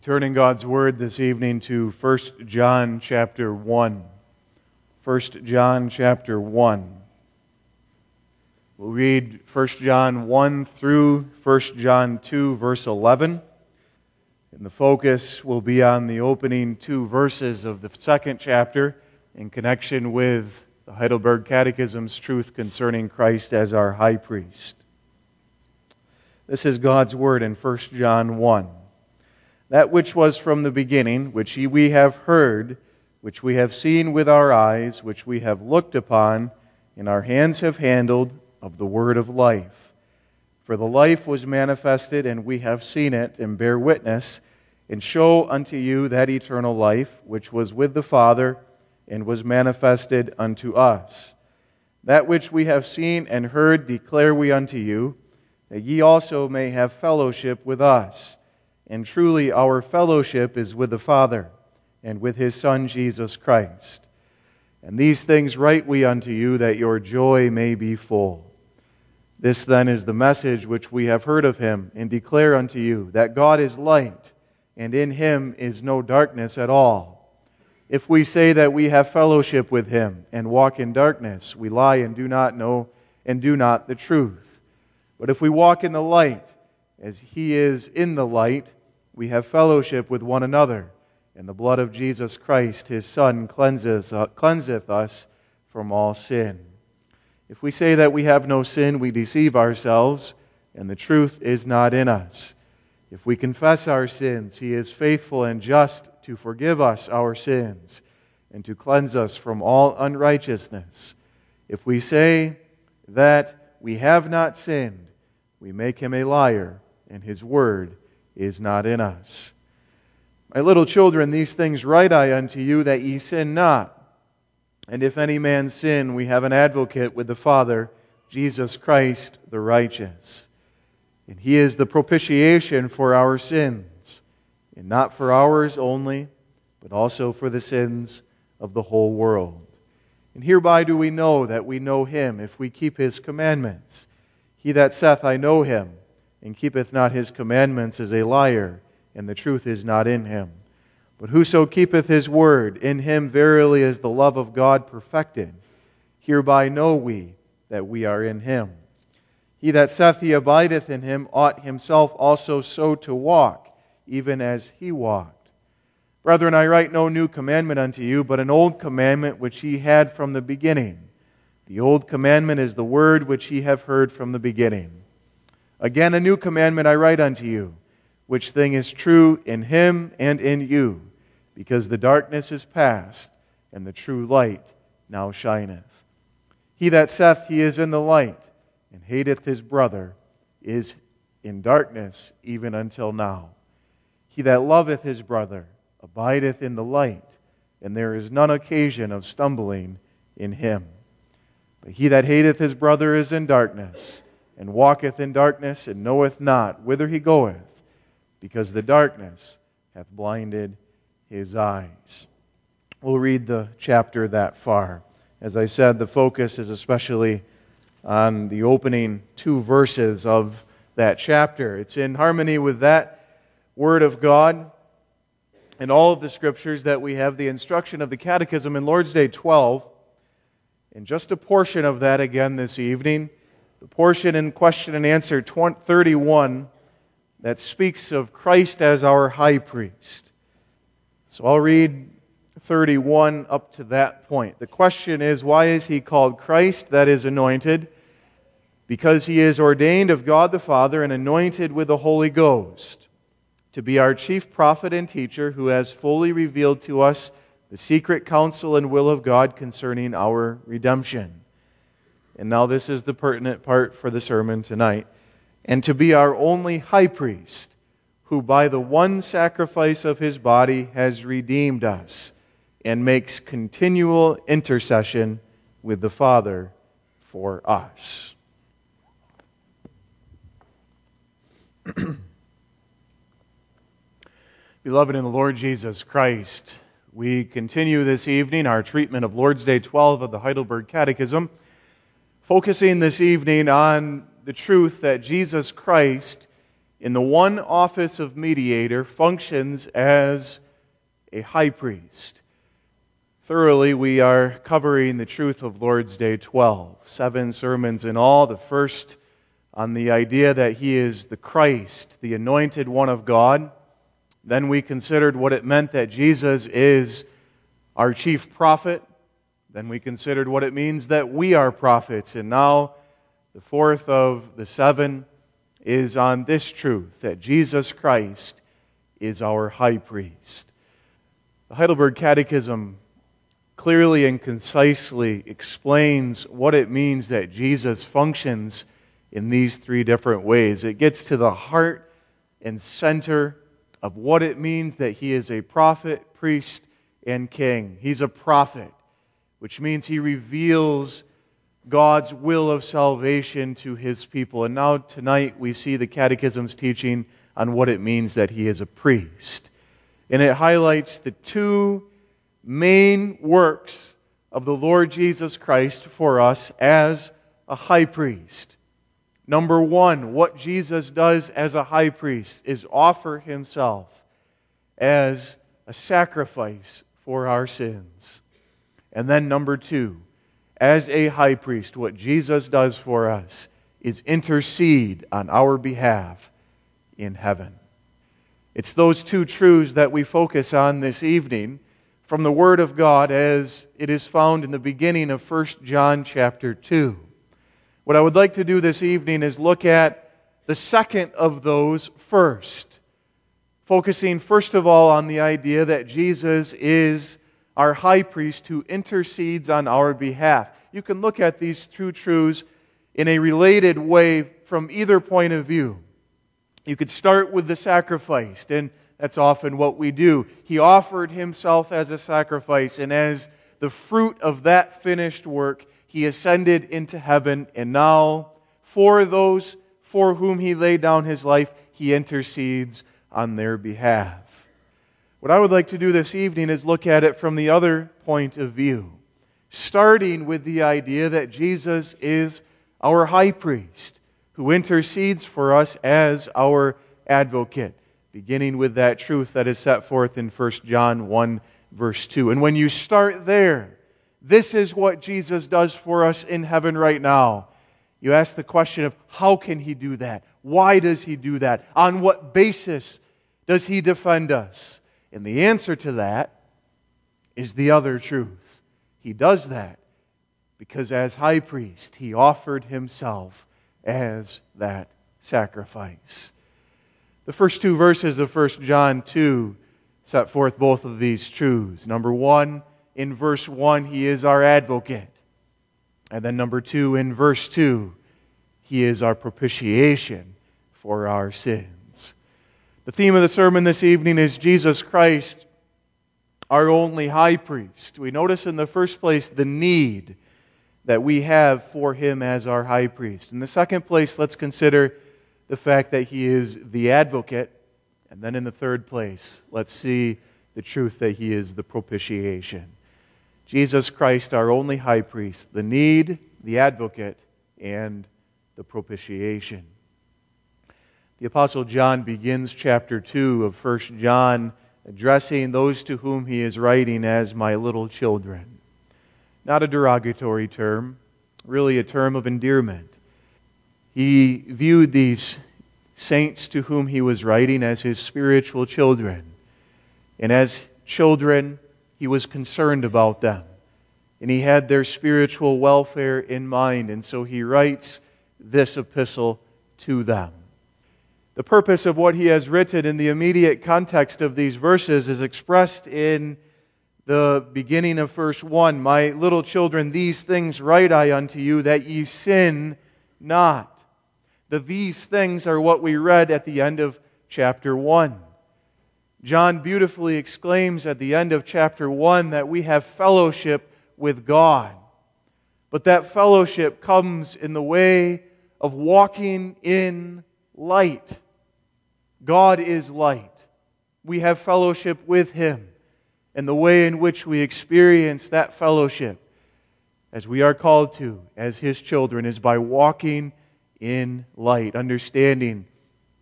Turning God's Word this evening to 1 John chapter 1. 1 John chapter 1. We'll read 1 John 1 through 1 John 2, verse 11. And the focus will be on the opening two verses of the second chapter in connection with the Heidelberg Catechism's truth concerning Christ as our high priest. This is God's Word in 1 John 1. That which was from the beginning, which we have heard, which we have seen with our eyes, which we have looked upon, and our hands have handled, of the word of life. For the life was manifested, and we have seen it, and bear witness, and show unto you that eternal life, which was with the Father, and was manifested unto us. That which we have seen and heard declare we unto you, that ye also may have fellowship with us. And truly our fellowship is with the Father, and with His Son Jesus Christ. And these things write we unto you, that your joy may be full. This then is the message which we have heard of Him, and declare unto you, that God is light, and in Him is no darkness at all. If we say that we have fellowship with Him, and walk in darkness, we lie and do not know, and do not the truth. But if we walk in the light, as He is in the light, we have fellowship with one another, and the blood of Jesus Christ, His Son, cleanseth us from all sin. If we say that we have no sin, we deceive ourselves, and the truth is not in us. If we confess our sins, He is faithful and just to forgive us our sins, and to cleanse us from all unrighteousness. If we say that we have not sinned, we make Him a liar, and His word is not in us. My little children, these things write I unto you, that ye sin not. And if any man sin, we have an advocate with the Father, Jesus Christ the righteous. And He is the propitiation for our sins, and not for ours only, but also for the sins of the whole world. And hereby do we know that we know Him, if we keep His commandments. He that saith, I know Him, and keepeth not His commandments, is a liar, and the truth is not in him. But whoso keepeth His word, in him verily is the love of God perfected. Hereby know we that we are in Him. He that saith he abideth in Him ought himself also so to walk, even as He walked. Brethren, I write no new commandment unto you, but an old commandment which ye had from the beginning. The old commandment is the word which ye have heard from the beginning. Again, a new commandment I write unto you, which thing is true in Him and in you, because the darkness is past, and the true light now shineth. He that saith he is in the light, and hateth his brother, is in darkness even until now. He that loveth his brother abideth in the light, and there is none occasion of stumbling in him. But he that hateth his brother is in darkness, and walketh in darkness, and knoweth not whither he goeth, because the darkness hath blinded his eyes. We'll read the chapter that far. As I said, the focus is especially on the opening two verses of that chapter. It's in harmony with that Word of God and all of the Scriptures that we have the instruction of the Catechism in Lord's Day 12, and just a portion of that again this evening. The portion in question and answer 31 that speaks of Christ as our high priest. So I'll read 31 up to that point. The question is, why is He called Christ, that is anointed? Because He is ordained of God the Father and anointed with the Holy Ghost to be our chief prophet and teacher, who has fully revealed to us the secret counsel and will of God concerning our redemption. And now this is the pertinent part for the sermon tonight. And to be our only high priest, who by the one sacrifice of His body has redeemed us, and makes continual intercession with the Father for us. Beloved in the Lord Jesus Christ, we continue this evening our treatment of Lord's Day 12 of the Heidelberg Catechism, focusing this evening on the truth that Jesus Christ in the one office of mediator, functions as a high priest. Thoroughly, we are covering the truth of Lord's Day 12. 7 sermons in all. The first on the idea that He is the Christ, the anointed one of God. Then we considered what it meant that Jesus is our chief prophet. Then we considered what it means that we are prophets. And now, the fourth of the 7 is on this truth, that Jesus Christ is our high priest. The Heidelberg Catechism clearly and concisely explains what it means that Jesus functions in these 3 different ways. It gets to the heart and center of what it means that He is a prophet, priest, and king. He's a prophet, which means He reveals God's will of salvation to His people. And now tonight we see the Catechism's teaching on what it means that He is a priest. And it highlights the 2 main works of the Lord Jesus Christ for us as a high priest. Number 1, what Jesus does as a high priest is offer Himself as a sacrifice for our sins. And then number 2, as a high priest, what Jesus does for us is intercede on our behalf in heaven. It's those 2 truths that we focus on this evening from the Word of God as it is found in the beginning of 1 John chapter 2. What I would like to do this evening is look at the second of those first, focusing first of all on the idea that Jesus is our high priest who intercedes on our behalf. You can look at these 2 truths in a related way from either point of view. You could start with the sacrifice, and that's often what we do. He offered Himself as a sacrifice, and as the fruit of that finished work, He ascended into heaven, and now, for those for whom He laid down His life, He intercedes on their behalf. What I would like to do this evening is look at it from the other point of view, starting with the idea that Jesus is our high priest, who intercedes for us as our advocate, beginning with that truth that is set forth in 1 John 1, verse 2. And when you start there, this is what Jesus does for us in heaven right now. You ask the question of how can He do that? Why does He do that? On what basis does He defend us? And the answer to that is the other truth. He does that because as high priest, He offered Himself as that sacrifice. The first 2 verses of 1 John 2 set forth both of these truths. Number 1, in verse 1, He is our advocate. And then number 2, in verse 2, He is our propitiation for our sins. The theme of the sermon this evening is Jesus Christ, our only high priest. We notice in the first place the need that we have for Him as our high priest. In the second place, let's consider the fact that He is the advocate. And then in the third place, let's see the truth that He is the propitiation. Jesus Christ, our only high priest, the need, the advocate, and the propitiation. The Apostle John begins chapter 2 of 1 John addressing those to whom he is writing as my little children. Not a derogatory term, really a term of endearment. He viewed these saints to whom he was writing as his spiritual children. And as children, he was concerned about them. And he had their spiritual welfare in mind. And so he writes this epistle to them. The purpose of what he has written in the immediate context of these verses is expressed in the beginning of verse 1. My little children, these things write I unto you, that ye sin not. These things are what we read at the end of chapter 1. John beautifully exclaims at the end of chapter 1 that we have fellowship with God. But that fellowship comes in the way of walking in light. God is light. We have fellowship with Him. And the way in which we experience that fellowship, as we are called to, as His children, is by walking in light, understanding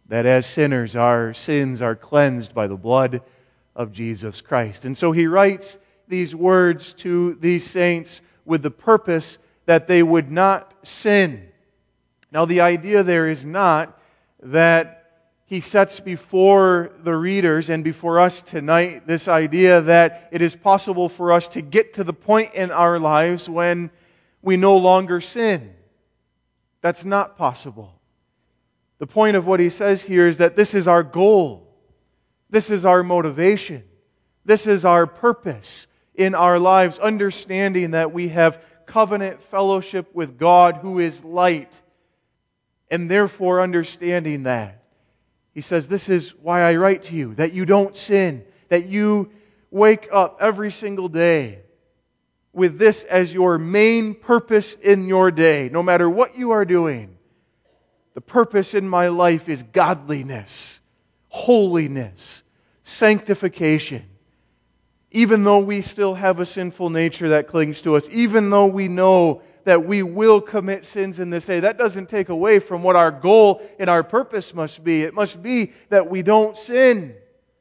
that as sinners our sins are cleansed by the blood of Jesus Christ. And so he writes these words to these saints with the purpose that they would not sin. Now the idea there is not that he sets before the readers and before us tonight this idea that it is possible for us to get to the point in our lives when we no longer sin. That's not possible. The point of what he says here is that this is our goal. This is our motivation. This is our purpose in our lives, understanding that we have covenant fellowship with God who is light, and therefore understanding that. He says, this is why I write to you, that you don't sin, that you wake up every single day with this as your main purpose in your day, no matter what you are doing. The purpose in my life is godliness, holiness, sanctification. Even though we still have a sinful nature that clings to us, even though we know that we will commit sins in this day, that doesn't take away from what our goal and our purpose must be. It must be that we don't sin.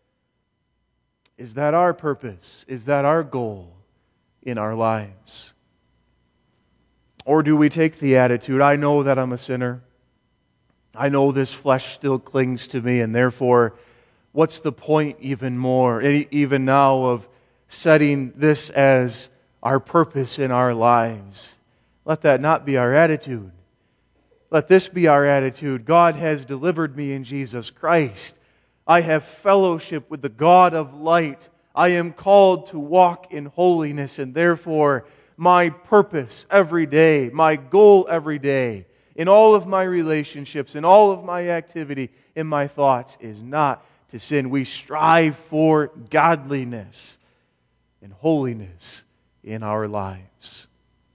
Is that our purpose? Is that our goal in our lives? Or do we take the attitude, I know that I'm a sinner. I know this flesh still clings to me, and therefore, what's the point even now of setting this as our purpose in our lives? Let that not be our attitude. Let this be our attitude. God has delivered me in Jesus Christ. I have fellowship with the God of light. I am called to walk in holiness, and therefore my purpose every day, my goal every day, in all of my relationships, in all of my activity, in my thoughts, is not to sin. We strive for godliness and holiness in our lives.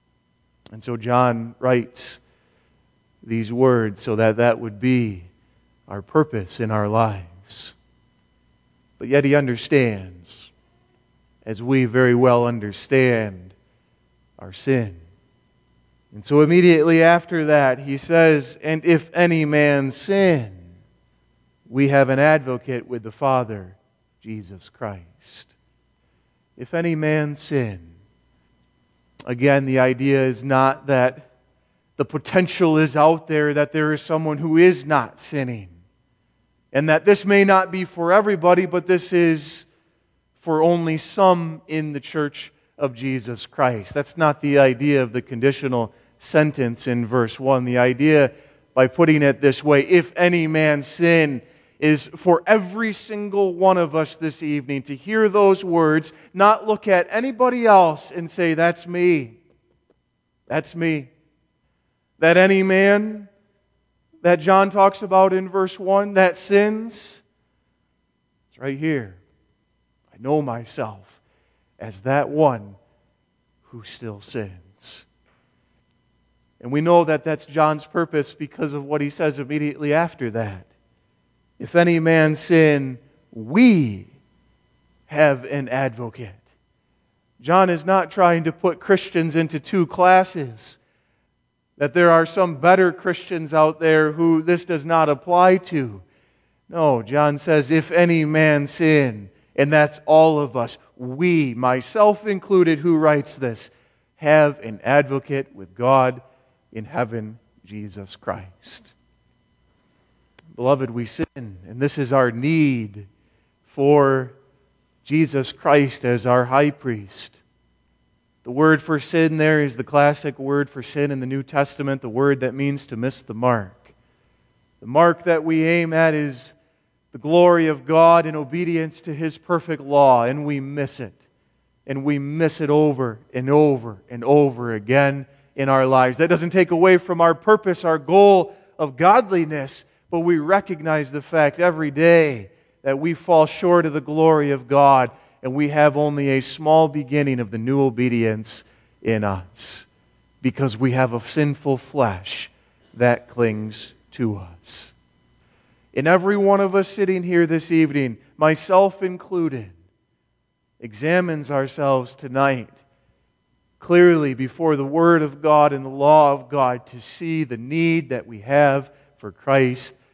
And so John writes these words so that that would be our purpose in our lives. But yet he understands, as we very well understand, our sin. And so immediately after that, he says, and if any man sin, we have an advocate with the Father, Jesus Christ. If any man sin. Again, the idea is not that the potential is out there that there is someone who is not sinning. And that this may not be for everybody, but this is for only some in the church of Jesus Christ. That's not the idea of the conditional sentence in verse 1. The idea, by putting it this way, if any man sin, is for every single one of us this evening to hear those words, not look at anybody else and say, that's me. That's me. That any man that John talks about in verse 1 that sins, it's right here. I know myself as that one who still sins. And we know that that's John's purpose because of what he says immediately after that. If any man sin, we have an advocate. John is not trying to put Christians into two classes, that there are some better Christians out there who this does not apply to. No, John says, if any man sin, and that's all of us, we, myself included who writes this, have an advocate with God in heaven, Jesus Christ. Beloved, we sin, and this is our need for Jesus Christ as our high priest. The word for sin there is the classic word for sin in the New Testament, the word that means to miss the mark. The mark that we aim at is the glory of God in obedience to His perfect law, and we miss it. And we miss it over and over and over again in our lives. That doesn't take away from our purpose, our goal of godliness, but we recognize the fact every day that we fall short of the glory of God and we have only a small beginning of the new obedience in us because we have a sinful flesh that clings to us. And every one of us sitting here this evening, myself included, examines ourselves tonight clearly before the Word of God and the law of God to see the need that we have for Christ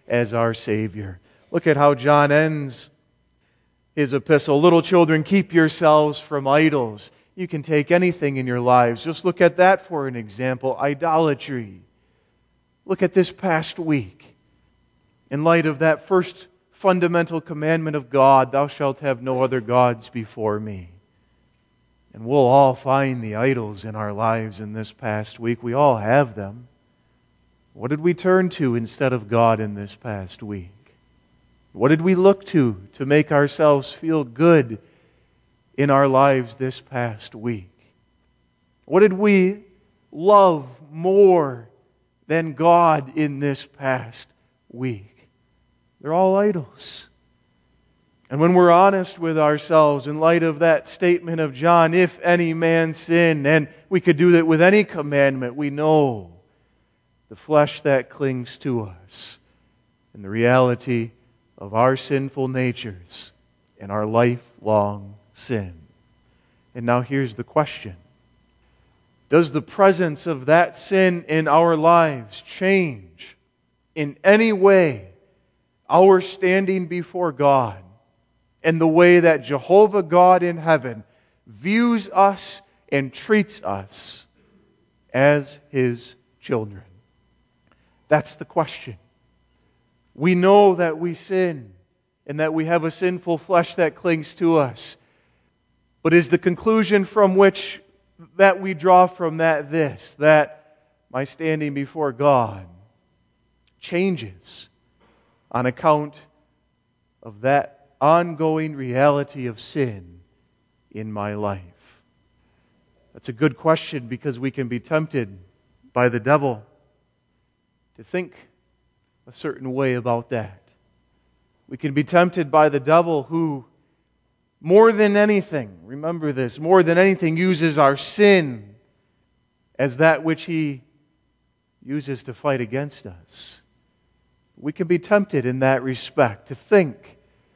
as our Savior. Look at how John ends his epistle. Little children, keep yourselves from idols. You can take anything in your lives. Just look at that for an example. Idolatry. Look at this past week. In light of that first fundamental commandment of God, thou shalt have no other gods before me. And we'll all find the idols in our lives in this past week. We all have them. What did we turn to instead of God in this past week? What did we look to make ourselves feel good in our lives this past week? What did we love more than God in this past week? They're all idols. And when we're honest with ourselves, in light of that statement of John, if any man sin, and we could do that with any commandment, we know the flesh that clings to us and the reality of our sinful natures and our lifelong sin. And now here's the question. Does the presence of that sin in our lives change in any way our standing before God and the way that Jehovah God in heaven views us and treats us as His children? That's the question. We know that we sin and that we have a sinful flesh that clings to us. But is the conclusion from which that we draw from that this, that my standing before God changes on account of that ongoing reality of sin in my life? That's a good question, because we can be tempted by the devil to think a certain way about that. We can be tempted by the devil, who more than anything, remember this, more than anything uses our sin as that which he uses to fight against us. We can be tempted in that respect to think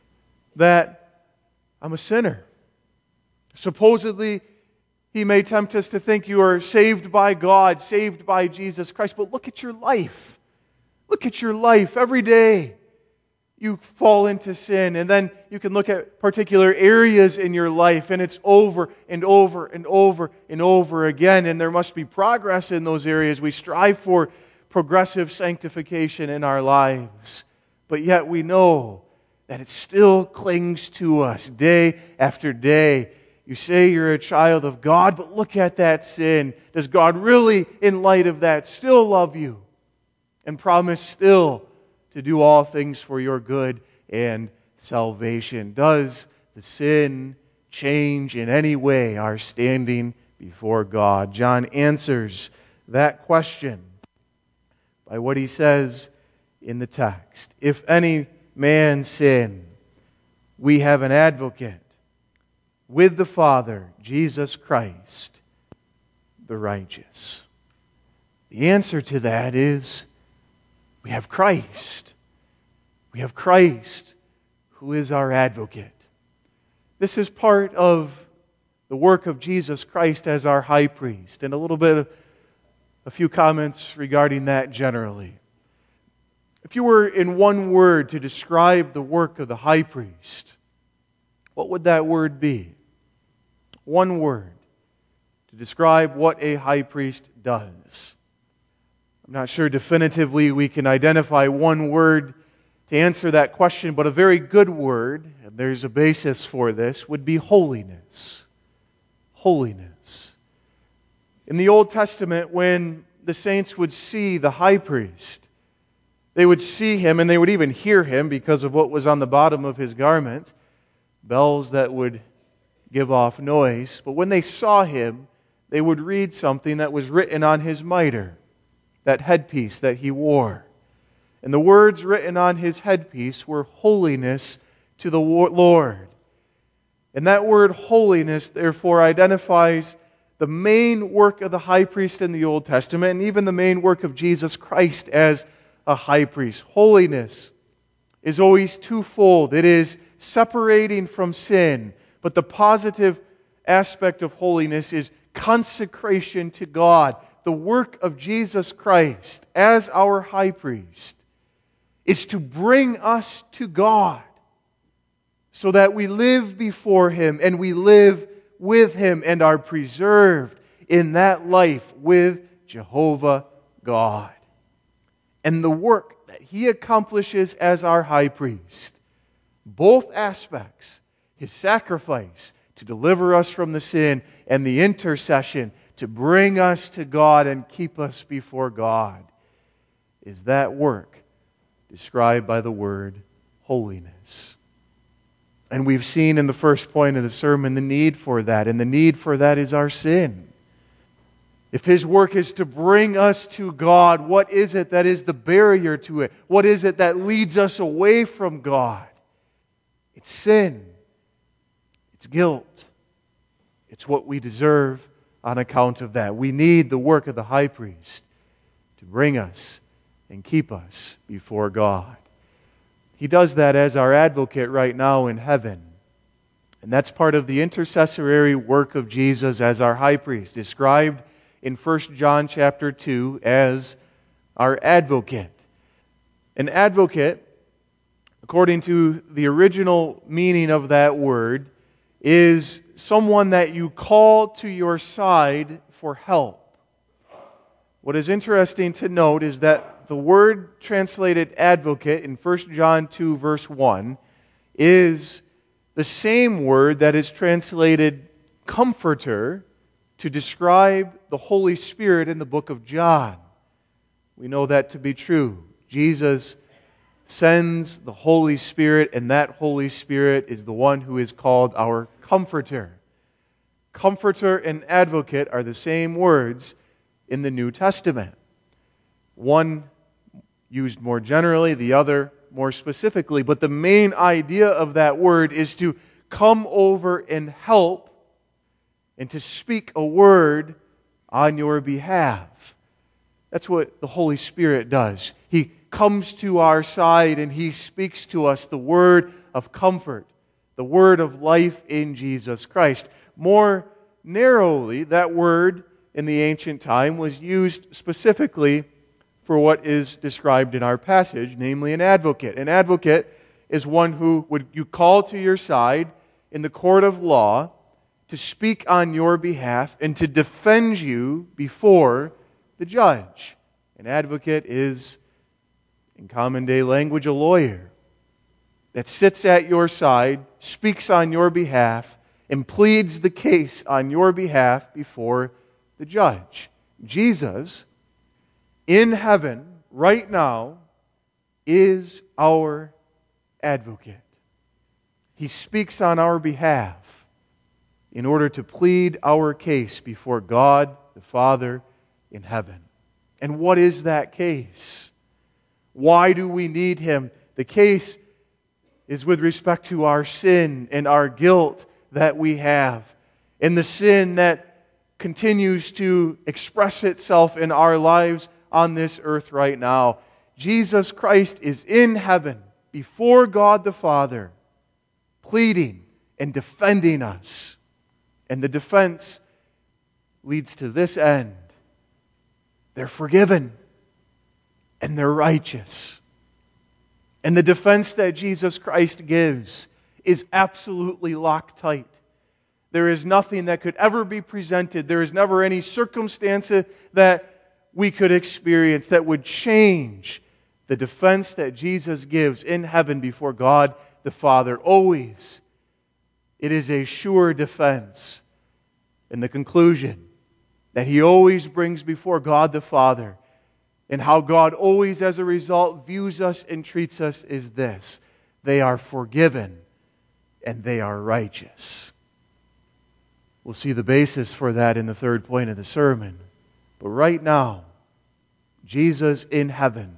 that I'm a sinner. Supposedly, he may tempt us to think you are saved by God, saved by Jesus Christ, but look at your life. Look at your life. Every day you fall into sin, and then you can look at particular areas in your life, and it's over and over and over and over again, and there must be progress in those areas. We strive for progressive sanctification in our lives, but yet we know that it still clings to us day after day. You say you're a child of God, but look at that sin. Does God really, in light of that, still love you and promise still to do all things for your good and salvation? Does the sin change in any way our standing before God? John answers that question by what he says in the text. If any man sin, we have an advocate with the Father, Jesus Christ, the righteous. The answer to that is we have Christ. We have Christ who is our advocate. This is part of the work of Jesus Christ as our high priest, and a few comments regarding that generally. If you were in one word to describe the work of the high priest, what would that word be? One word to describe what a high priest does. I'm not sure definitively we can identify one word to answer that question, but a very good word, and there's a basis for this, would be holiness. Holiness. In the Old Testament, when the saints would see the high priest, they would see him, and they would even hear him because of what was on the bottom of his garment, bells that would give off noise. But when they saw him, they would read something that was written on his mitre, that headpiece that he wore. And the words written on his headpiece were holiness to the Lord. And that word holiness, therefore, identifies the main work of the high priest in the Old Testament, and even the main work of Jesus Christ as a high priest. Holiness is always twofold. It is separating from sin, but the positive aspect of holiness is consecration to God. The work of Jesus Christ as our high priest is to bring us to God so that we live before Him and we live with Him and are preserved in that life with Jehovah God. And the work that He accomplishes as our high priest, both aspects, His sacrifice to deliver us from the sin and the intercession to bring us to God and keep us before God, is that work described by the word holiness. And we've seen in the first point of the sermon the need for that, and the need for that is our sin. If His work is to bring us to God, what is it that is the barrier to it? What is it that leads us away from God? It's sin. It's guilt. It's what we deserve on account of that. We need the work of the high priest to bring us and keep us before God. He does that as our advocate right now in heaven. And that's part of the intercessory work of Jesus as our high priest, described in 1 John chapter 2 as our advocate. An advocate, according to the original meaning of that word, is someone that you call to your side for help. What is interesting to note is that the word translated advocate in 1 John 2 verse 1 is the same word that is translated comforter to describe the Holy Spirit in the book of John. We know that to be true. Jesus sends the Holy Spirit, and that Holy Spirit is the one who is called our comforter. Comforter and advocate are the same words in the New Testament. One used more generally, the other more specifically. But the main idea of that word is to come over and help and to speak a word on your behalf. That's what the Holy Spirit does. He comes to our side and He speaks to us the word of comfort, the word of life in Jesus Christ. More narrowly, that word in the ancient time was used specifically for what is described in our passage, namely an advocate. An advocate is one who you call to your side in the court of law to speak on your behalf and to defend you before the judge. An advocate is, in common day language, a lawyer that sits at your side, speaks on your behalf, and pleads the case on your behalf before the judge. Jesus, in heaven, right now, is our advocate. He speaks on our behalf in order to plead our case before God the Father in heaven. And what is that case? Why do we need Him? The case is with respect to our sin and our guilt that we have, and the sin that continues to express itself in our lives on this earth right now. Jesus Christ is in heaven before God the Father, pleading and defending us. And the defense leads to this end: they're forgiven and they're righteous. And the defense that Jesus Christ gives is absolutely locktight. There is nothing that could ever be presented. There is never any circumstance that we could experience that would change the defense that Jesus gives in heaven before God the Father. Always, it is a sure defense. And the conclusion that He always brings before God the Father, and how God always, as a result, views us and treats us, is this: they are forgiven and they are righteous. We'll see the basis for that in the third point of the sermon. But right now, Jesus in heaven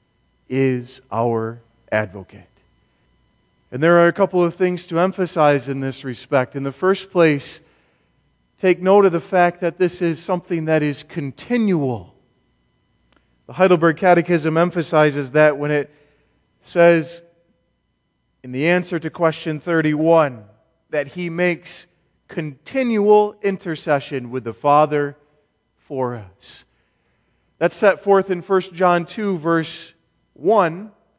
is our advocate. And there are a couple of things to emphasize in this respect. In the first place, take note of the fact that this is something that is continual. The Heidelberg Catechism emphasizes that when it says in the answer to question 31 that He makes continual intercession with the Father for us. That's set forth in 1 John 2 verse 1,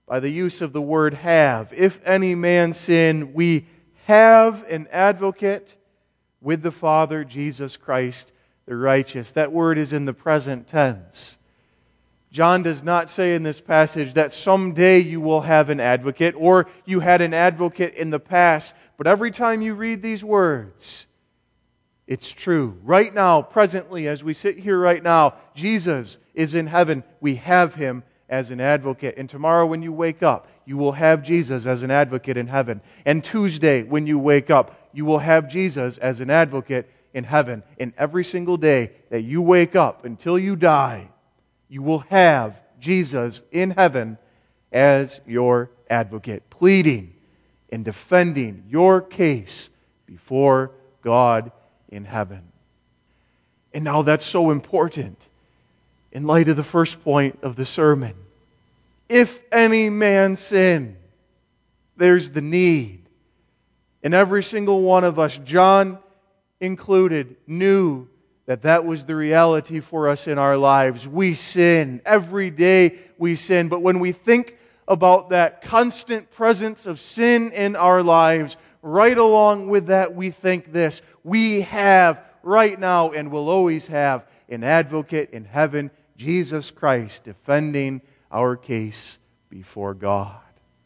by the use of the word have. If any man sin, we have an advocate with the Father, Jesus Christ the righteous. That word is in the present tense. John does not say in this passage that someday you will have an advocate or you had an advocate in the past. But every time you read these words, it's true. Right now, presently, as we sit here right now, Jesus is in heaven. We have Him as an advocate. And tomorrow when you wake up, you will have Jesus as an advocate in heaven. And Tuesday when you wake up, you will have Jesus as an advocate in heaven. And every single day that you wake up until you die, you will have Jesus in heaven as your advocate, pleading and defending your case before God in heaven. And now that's so important in light of the first point of the sermon. If any man sin, there's the need. And every single one of us, John included, knew that that was the reality for us in our lives. We sin. Every day we sin. But when we think about that constant presence of sin in our lives, right along with that we think this: we have right now and will always have an advocate in heaven, Jesus Christ, defending our case before God.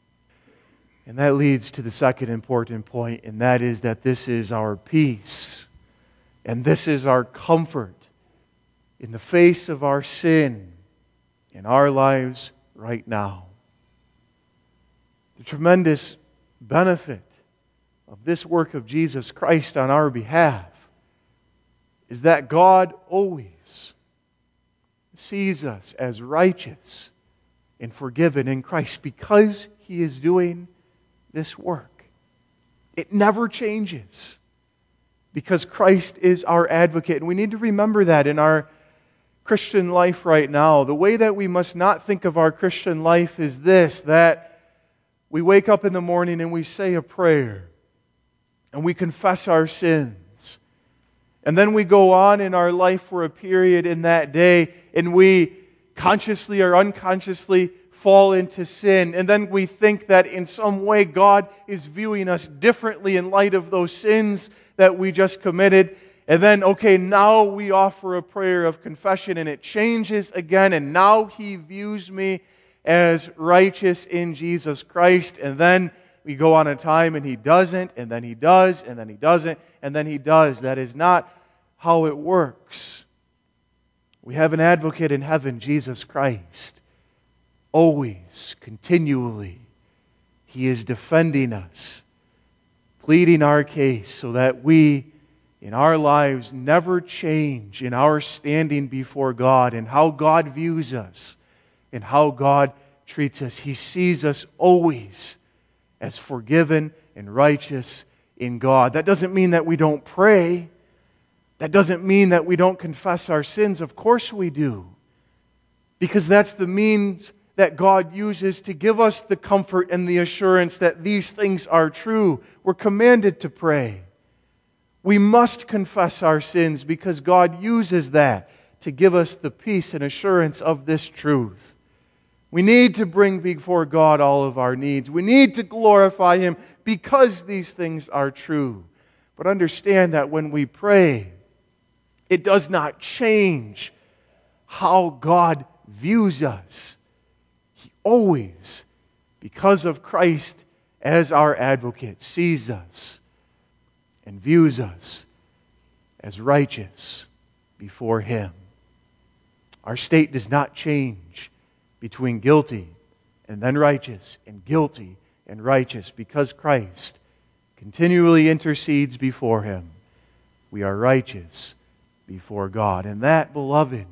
And that leads to the second important point, and that is that this is our peace. And this is our comfort in the face of our sin in our lives right now. The tremendous benefit of this work of Jesus Christ on our behalf is that God always sees us as righteous and forgiven in Christ because He is doing this work. It never changes, because Christ is our advocate. And we need to remember that in our Christian life right now. The way that we must not think of our Christian life is this: that we wake up in the morning and we say a prayer and we confess our sins. And then we go on in our life for a period in that day and we consciously or unconsciously fall into sin. And then we think that in some way God is viewing us differently in light of those sins that we just committed. And then, okay, now we offer a prayer of confession and it changes again. And now He views me as righteous in Jesus Christ. And then we go on a time and He doesn't, and then He does, and then He doesn't, and then He does. That is not how it works. We have an advocate in heaven, Jesus Christ. Always, continually, He is defending us, pleading our case so that we, in our lives, never change in our standing before God and how God views us and how God treats us. He sees us always as forgiven and righteous in God. That doesn't mean that we don't pray. That doesn't mean that we don't confess our sins. Of course we do, because that's the means that God uses to give us the comfort and the assurance that these things are true. We're commanded to pray. We must confess our sins because God uses that to give us the peace and assurance of this truth. We need to bring before God all of our needs. We need to glorify Him because these things are true. But understand that when we pray, it does not change how God views us. He always, because of Christ as our advocate, sees us and views us as righteous before Him. Our state does not change between guilty and then righteous and guilty and righteous because Christ continually intercedes before Him. We are righteous before God. And that, beloved,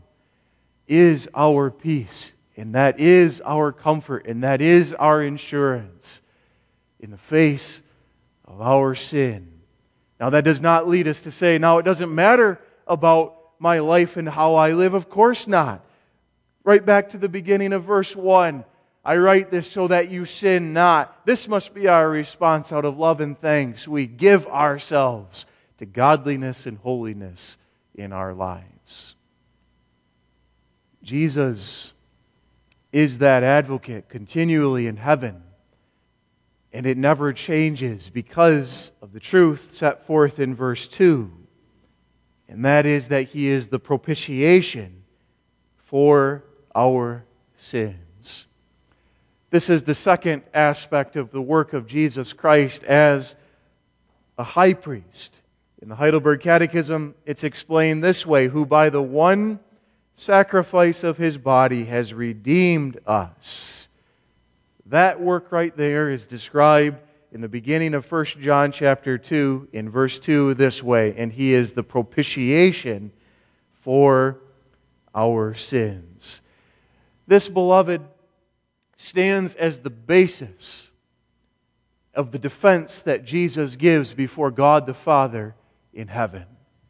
is our peace, and that is our comfort, and that is our insurance in the face of our sin. Now, that does not lead us to say, now it doesn't matter about my life and how I live. Of course not. Right back to the beginning of verse 1. I write this so that you sin not. This must be our response out of love and thanks. We give ourselves to godliness and holiness in our lives. Jesus is that advocate continually in heaven. And it never changes because of the truth set forth in verse 2. And that is that He is the propitiation for our sins. This is the second aspect of the work of Jesus Christ as a high priest. In the Heidelberg Catechism, it's explained this way: who by the one sacrifice of His body has redeemed us. That work right there is described in the beginning of 1 John chapter 2 in verse 2 this way: and He is the propitiation for our sins. This, beloved, stands as the basis of the defense that Jesus gives before God the Father in heaven.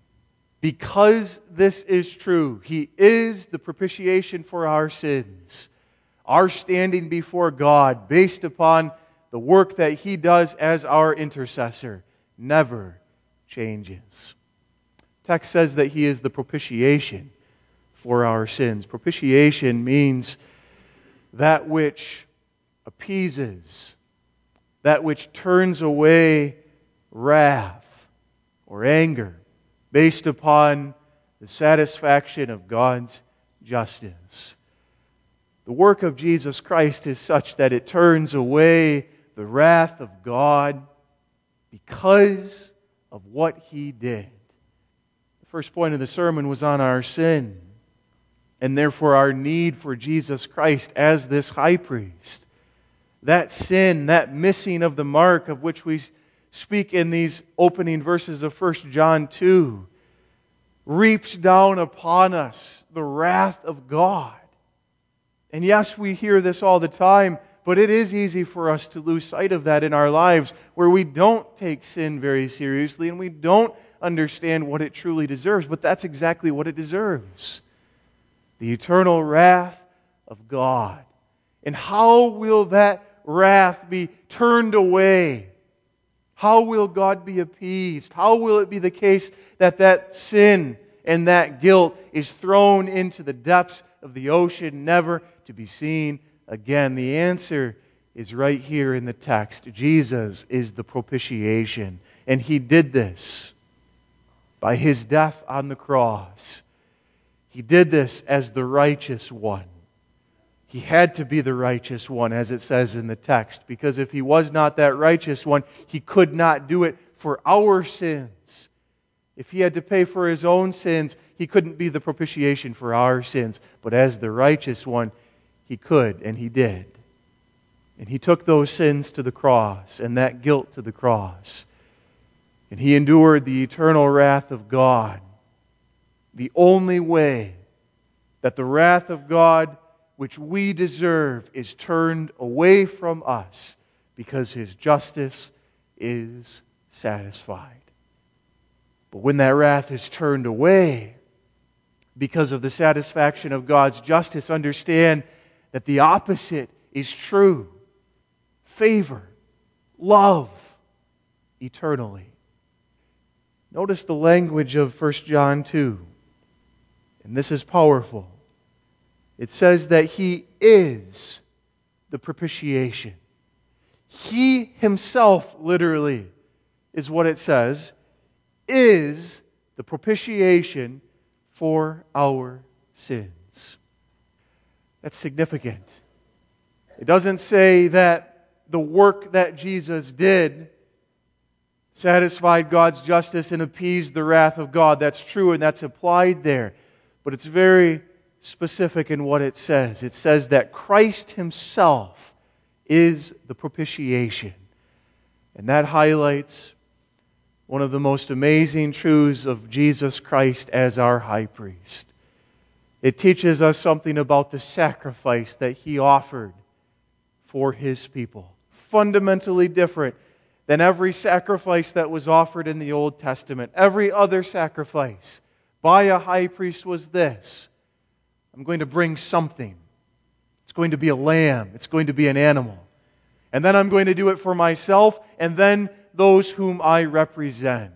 Because this is true, He is the propitiation for our sins. Our standing before God, based upon the work that He does as our intercessor, never changes. The text says that He is the propitiation for our sins. Propitiation means that which appeases, that which turns away wrath or anger based upon the satisfaction of God's justice. The work of Jesus Christ is such that it turns away the wrath of God because of what He did. The first point of the sermon was on our sin, and therefore our need for Jesus Christ as this high priest. That sin, that missing of the mark of which we speak in these opening verses of 1 John 2, reaps down upon us the wrath of God. And yes, we hear this all the time, but it is easy for us to lose sight of that in our lives, where we don't take sin very seriously and we don't understand what it truly deserves. But that's exactly what it deserves: the eternal wrath of God. And how will that wrath be turned away? How will God be appeased? How will it be the case that that sin and that guilt is thrown into the depths of the ocean, never to be seen again? The answer is right here in the text. Jesus is the propitiation, and He did this by His death on the cross. He did this as the righteous one. He had to be the righteous one, as it says in the text, because if He was not that righteous one, He could not do it for our sins. If He had to pay for His own sins, He couldn't be the propitiation for our sins. But as the righteous one, He could, and He did. And He took those sins to the cross and that guilt to the cross. And He endured the eternal wrath of God. The only way that the wrath of God, which we deserve, is turned away from us, because His justice is satisfied. But when that wrath is turned away because of the satisfaction of God's justice, understand that the opposite is true: favor, love, eternally. Notice the language of 1 John 2, and this is powerful. It says that He is the propitiation. He Himself, literally, is what it says, is the propitiation for our sins. That's significant. It doesn't say that the work that Jesus did satisfied God's justice and appeased the wrath of God. That's true, and that's applied there. But it's very specific in what it says. It says that Christ Himself is the propitiation. And that highlights one of the most amazing truths of Jesus Christ as our high priest. It teaches us something about the sacrifice that He offered for His people. Fundamentally different than every sacrifice that was offered in the Old Testament. Every other sacrifice by a high priest was this: I'm going to bring something. It's going to be a lamb. It's going to be an animal. And then I'm going to do it for myself and then those whom I represent.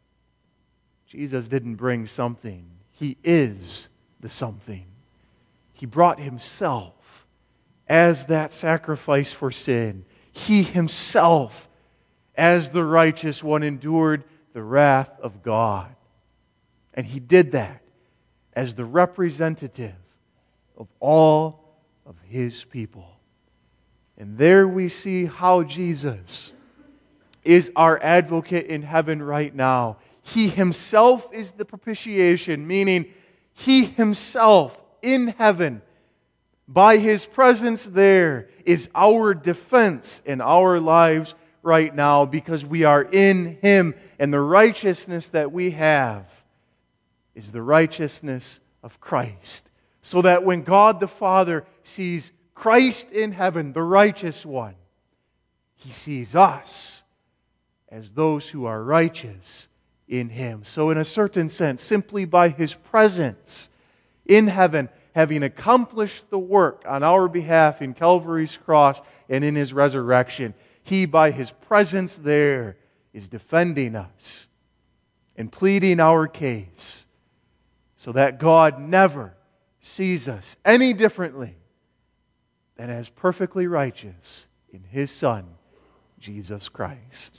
Jesus didn't bring something. He is the something. He brought Himself. as that sacrifice for sin. He Himself, as the righteous one, endured the wrath of God. And He did that as the representative of all of His people. And there we see how Jesus is our advocate in heaven right now. He Himself is the propitiation, meaning He Himself in heaven, by His presence there, is our defense in our lives right now, because we are in Him, and the righteousness that we have is the righteousness of Christ. So that when God the Father sees Christ in heaven, the righteous one, He sees us as those who are righteous in Him. So in a certain sense, simply by His presence in heaven, having accomplished the work on our behalf in Calvary's cross and in His resurrection, He, by His presence there, is defending us and pleading our case, so that God never sees us any differently than as perfectly righteous in His Son, Jesus Christ.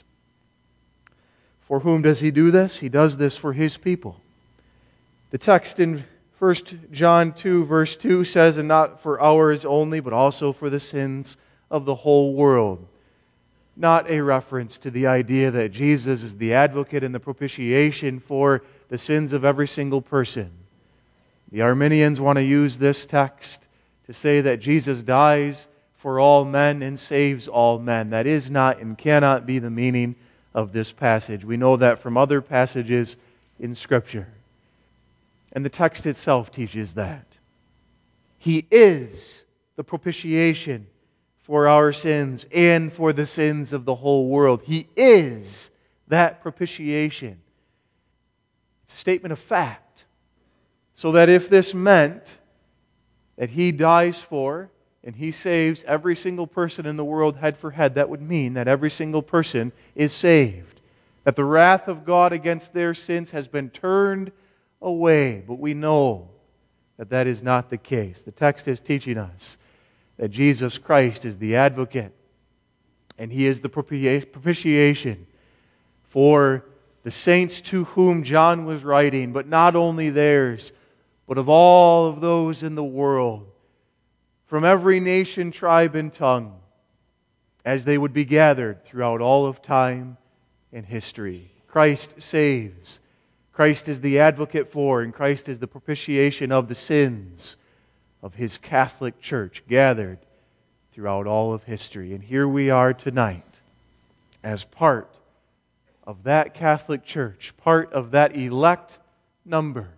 For whom does He do this? He does this for His people. The text in 1 John 2, verse 2 says, "And not for ours only, but also for the sins of the whole world." Not a reference to the idea that Jesus is the advocate and the propitiation for the sins of every single person. The Arminians want to use this text to say that Jesus dies for all men and saves all men. That is not and cannot be the meaning of this passage. We know that from other passages in Scripture. And the text itself teaches that. He is the propitiation for our sins and for the sins of the whole world. He is that propitiation. It's a statement of fact. So that if this meant that He dies for and He saves every single person in the world head for head, that would mean that every single person is saved. That the wrath of God against their sins has been turned away. But we know that that is not the case. The text is teaching us that Jesus Christ is the advocate and He is the propitiation for the saints to whom John was writing, but not only theirs, but of all of those in the world, from every nation, tribe, and tongue, as they would be gathered throughout all of time and history. Christ saves. Christ is the advocate for, and Christ is the propitiation of the sins of His Catholic Church gathered throughout all of history. And here we are tonight as part of that Catholic Church, part of that elect number.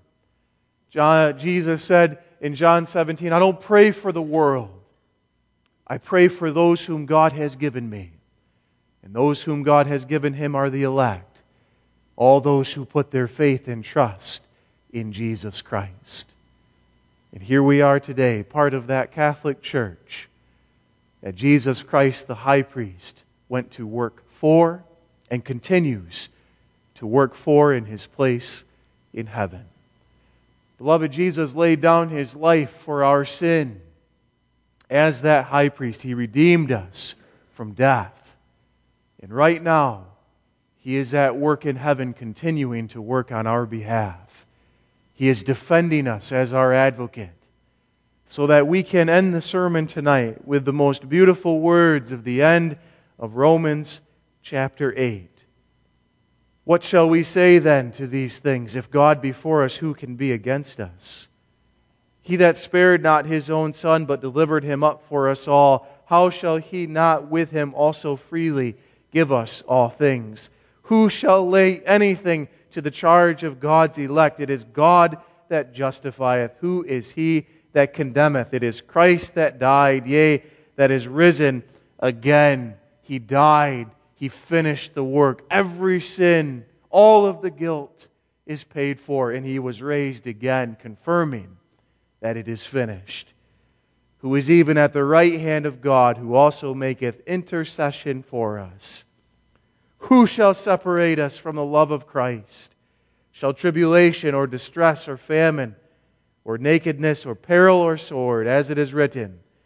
Jesus said in John 17, "I don't pray for the world. I pray for those whom God has given me. And those whom God has given Him are the elect, all those who put their faith and trust in Jesus Christ." And here we are today, part of that Catholic Church that Jesus Christ, the high priest, went to work for and continues to work for in His place in heaven. Beloved, Jesus laid down His life for our sin. As that high priest, He redeemed us from death. And right now, He is at work in heaven, continuing to work on our behalf. He is defending us as our advocate, so that we can end the sermon tonight with the most beautiful words of the end of Romans chapter 8. What shall we say then to these things? If God be for us, who can be against us? He that spared not His own Son, but delivered Him up for us all, how shall He not with Him also freely give us all things? Who shall lay anything to the charge of God's elect? It is God that justifieth. Who is he that condemneth? It is Christ that died, yea, that is risen again. He died. He finished the work. Every sin, all of the guilt is paid for, and He was raised again, confirming that it is finished. Who is even at the right hand of God, who also maketh intercession for us. Who shall separate us from the love of Christ? Shall tribulation or distress or famine or nakedness or peril or sword, as it is written,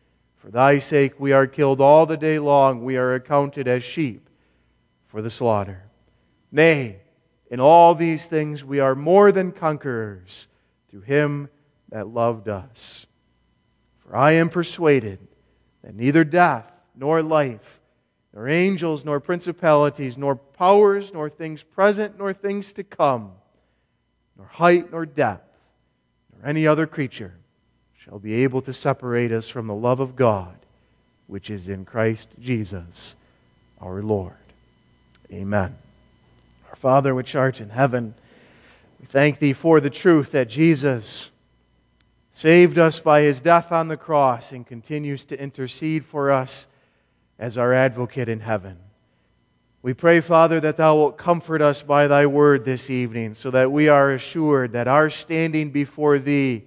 For thy sake we are killed all the day long. We are accounted as sheep for the slaughter. Nay, in all these things we are more than conquerors through him that loved us. For I am persuaded that neither death, nor life, nor angels, nor principalities, nor powers, nor things present, nor things to come, nor height, nor depth, nor any other creature shall be able to separate us from the love of God, which is in Christ Jesus our Lord. Amen. Our Father which art in heaven, we thank Thee for the truth that Jesus saved us by His death on the cross and continues to intercede for us as our advocate in heaven. We pray, Father, that Thou wilt comfort us by Thy word this evening so that we are assured that our standing before Thee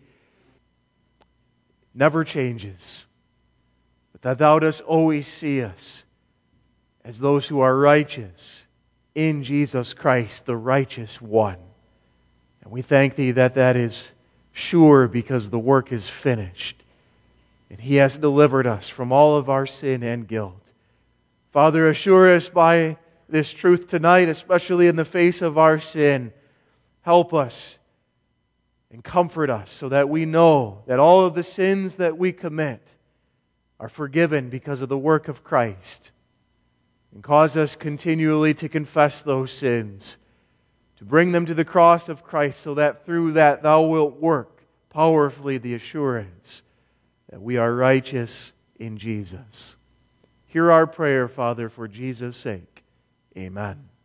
never changes, but that Thou dost always see us as those who are righteous in Jesus Christ, the righteous one. And we thank Thee that that is sure because the work is finished. And He has delivered us from all of our sin and guilt. Father, assure us by this truth tonight, especially in the face of our sin. Help us and comfort us so that we know that all of the sins that we commit are forgiven because of the work of Christ. And cause us continually to confess those sins, to bring them to the cross of Christ so that through that Thou wilt work powerfully the assurance that we are righteous in Jesus. Hear our prayer, Father, for Jesus' sake. Amen.